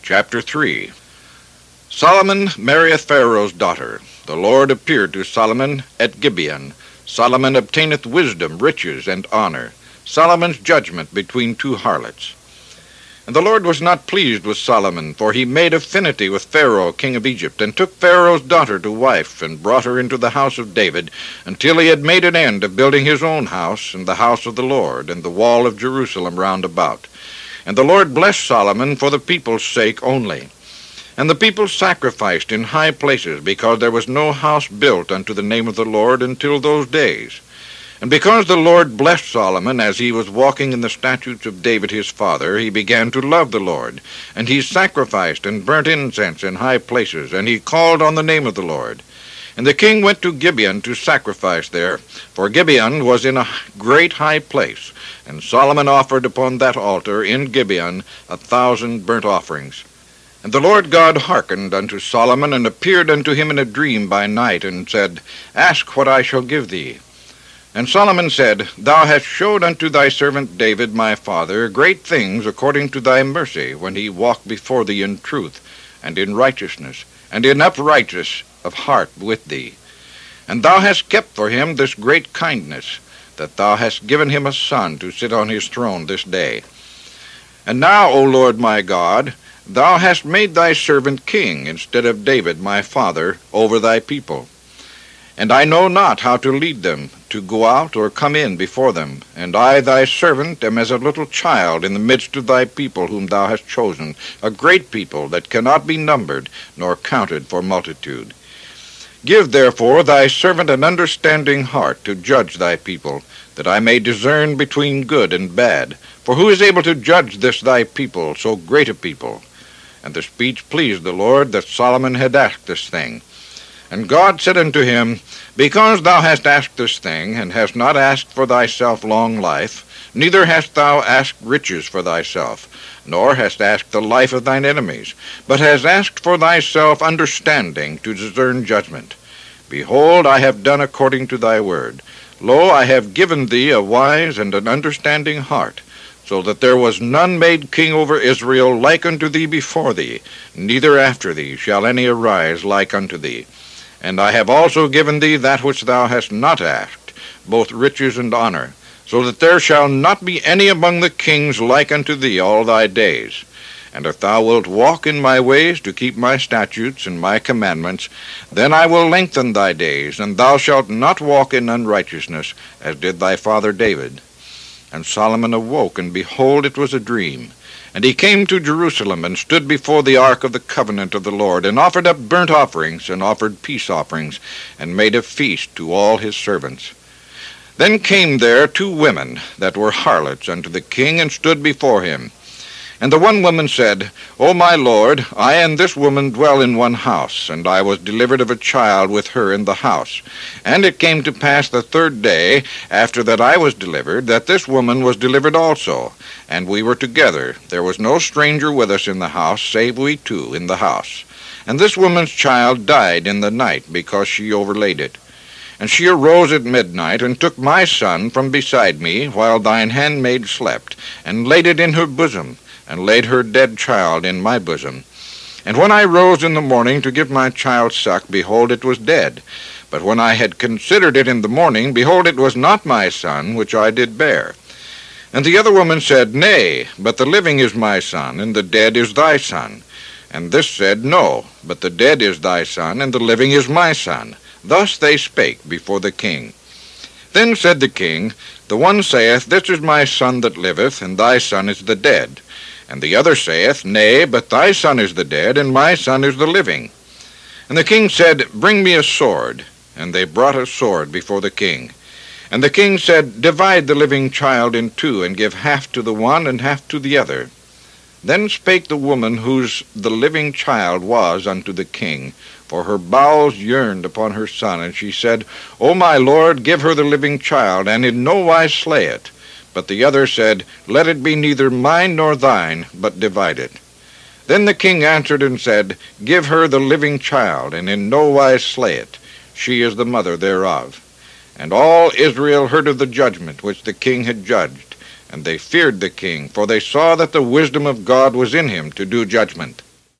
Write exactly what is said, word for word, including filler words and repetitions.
Chapter three. Solomon marrieth Pharaoh's daughter. The Lord appeared to Solomon at Gibeon. Solomon obtaineth wisdom, riches, and honor. Solomon's judgment between two harlots. And the Lord was not pleased with Solomon, for he made affinity with Pharaoh, king of Egypt, and took Pharaoh's daughter to wife, and brought her into the house of David, until he had made an end of building his own house, and the house of the Lord, and the wall of Jerusalem round about. And the Lord blessed Solomon for the people's sake only. And the people sacrificed in high places, because there was no house built unto the name of the Lord until those days. And because the Lord blessed Solomon as he was walking in the statutes of David his father, he began to love the Lord. And he sacrificed and burnt incense in high places, and he called on the name of the Lord. And the king went to Gibeon to sacrifice there, for Gibeon was in a great high place. And Solomon offered upon that altar in Gibeon a thousand burnt offerings. And the Lord God hearkened unto Solomon, and appeared unto him in a dream by night, and said, Ask what I shall give thee. And Solomon said, Thou hast showed unto thy servant David my father great things according to thy mercy, when he walked before thee in truth, and in righteousness, and in uprightness of heart with thee. And thou hast kept for him this great kindness, that thou hast given him a son to sit on his throne this day. And now, O Lord my God, thou hast made thy servant king, instead of David my father, over thy people. And I know not how to lead them, to go out or come in before them. And I thy servant am as a little child in the midst of thy people whom thou hast chosen, a great people that cannot be numbered, nor counted for multitude. Give therefore thy servant an understanding heart to judge thy people, that I may discern between good and bad. For who is able to judge this thy people, so great a people? And the speech pleased the Lord, that Solomon had asked this thing. And God said unto him, Because thou hast asked this thing, and hast not asked for thyself long life, neither hast thou asked riches for thyself, nor hast asked the life of thine enemies, but hast asked for thyself understanding to discern judgment. Behold, I have done according to thy word. Lo, I have given thee a wise and an understanding heart, so that there was none made king over Israel like unto thee before thee, neither after thee shall any arise like unto thee. And I have also given thee that which thou hast not asked, both riches and honor, so that there shall not be any among the kings like unto thee all thy days. And if thou wilt walk in my ways to keep my statutes and my commandments, then I will lengthen thy days, and thou shalt not walk in unrighteousness, as did thy father David. And Solomon awoke, and behold, it was a dream. And he came to Jerusalem, and stood before the ark of the covenant of the Lord, and offered up burnt offerings, and offered peace offerings, and made a feast to all his servants. Then came there two women that were harlots unto the king, and stood before him. And the one woman said, O my lord, I and this woman dwell in one house, and I was delivered of a child with her in the house. And it came to pass the third day, after that I was delivered, that this woman was delivered also. And we were together. There was no stranger with us in the house, save we two in the house. And this woman's child died in the night, because she overlaid it. And she arose at midnight, and took my son from beside me, while thine handmaid slept, and laid it in her bosom, and laid her dead child in my bosom. And when I rose in the morning to give my child suck, behold, it was dead. But when I had considered it in the morning, behold, it was not my son, which I did bear. And the other woman said, Nay, but the living is my son, and the dead is thy son. And this said, No, but the dead is thy son, and the living is my son. Thus they spake before the king. Then said the king, The one saith, This is my son that liveth, and thy son is the dead. And the other saith, Nay, but thy son is the dead, and my son is the living. And the king said, Bring me a sword. And they brought a sword before the king. And the king said, Divide the living child in two, and give half to the one and half to the other. Then spake the woman whose the living child was unto the king, for her bowels yearned upon her son. And she said, O my lord, give her the living child, and in no wise slay it. But the other said, Let it be neither mine nor thine, but divide it. Then the king answered and said, Give her the living child, and in no wise slay it. She is the mother thereof. And all Israel heard of the judgment which the king had judged, and they feared the king, for they saw that the wisdom of God was in him to do judgment.